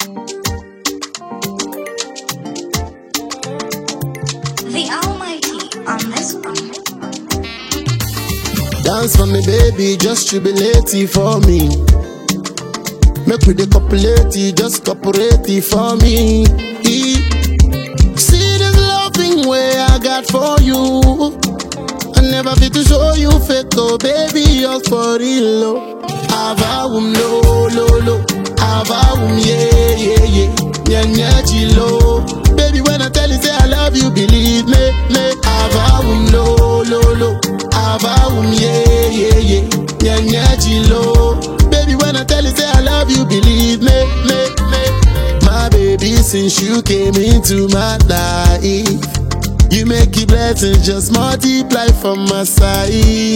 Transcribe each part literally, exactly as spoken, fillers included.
The Almighty on this one. Dance for me, baby, just jubilate for me. Make we the copulate, just cooperate for me. See this loving way I got for you. I never fit to show you fake, oh baby, yours for real. Oh. Avawum lo lo lo, avawum yeah yeah yeah, nya nya chilo. Baby, when I tell you say I love you, believe me, me. Avawum lo lo lo, avawum yeah yeah yeah, nya nya chilo. Baby, when I tell you say I love you, believe me, me, me. My baby, since you came into my life, you make your blessings just multiply from my side.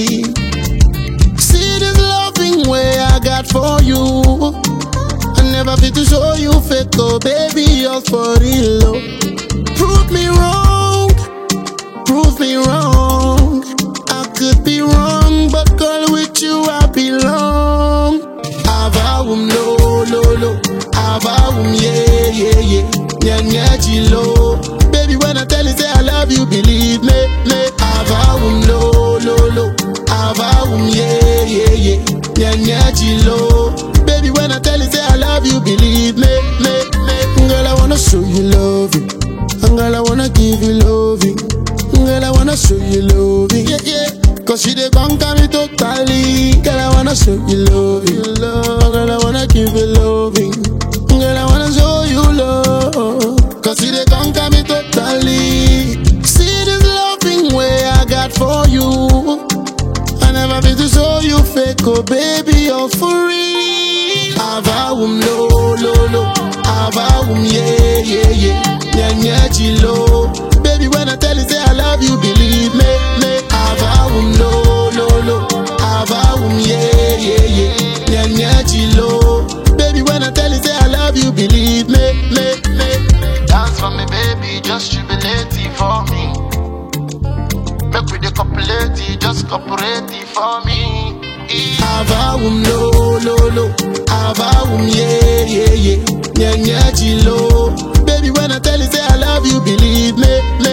See this loving way I got for you. I never fit to show you fake, oh baby, yours for real. Oh. Prove me wrong, prove me wrong. I could be wrong, but girl, with you I belong. Avawum lo lo lo, avawum yeah yeah yeah, nya nya chilo. Baby, when I tell you say I love you, believe me, me. Avawum lo lo lo, avawum yeah yeah yeah, nya nya chilo. Baby, when I tell you say I love you, believe me, me, me. Girl, I wanna show you loving, and girl, I wanna give you loving. Girl, I wanna show you loving, yeah yeah. Cause she dey conquer me totally. Girl, I wanna show you loving, love. Girl, I wanna give you loving. Girl, I wanna show you love. Cause she dey conquer me totally. See this loving way I got for you. I never been to show you fake, oh baby, you're for real. Avawum lo lo lo, avawum yeah yeah yeah, nya nya chilo. Baby, when I tell you say I love you, believe me, me. Avawum lo lo lo, avawum yeah yeah yeah, nya nya chilo. Baby, when I tell you say I love you, believe me, me, me. Dance for me, baby, just jubilate for me. Make with the copulate, just cooperate for me. Avawum lo lo lo, avawum yeah yeah yeah, nya nya chilo. Baby, when I tell you say I love you, believe me, me.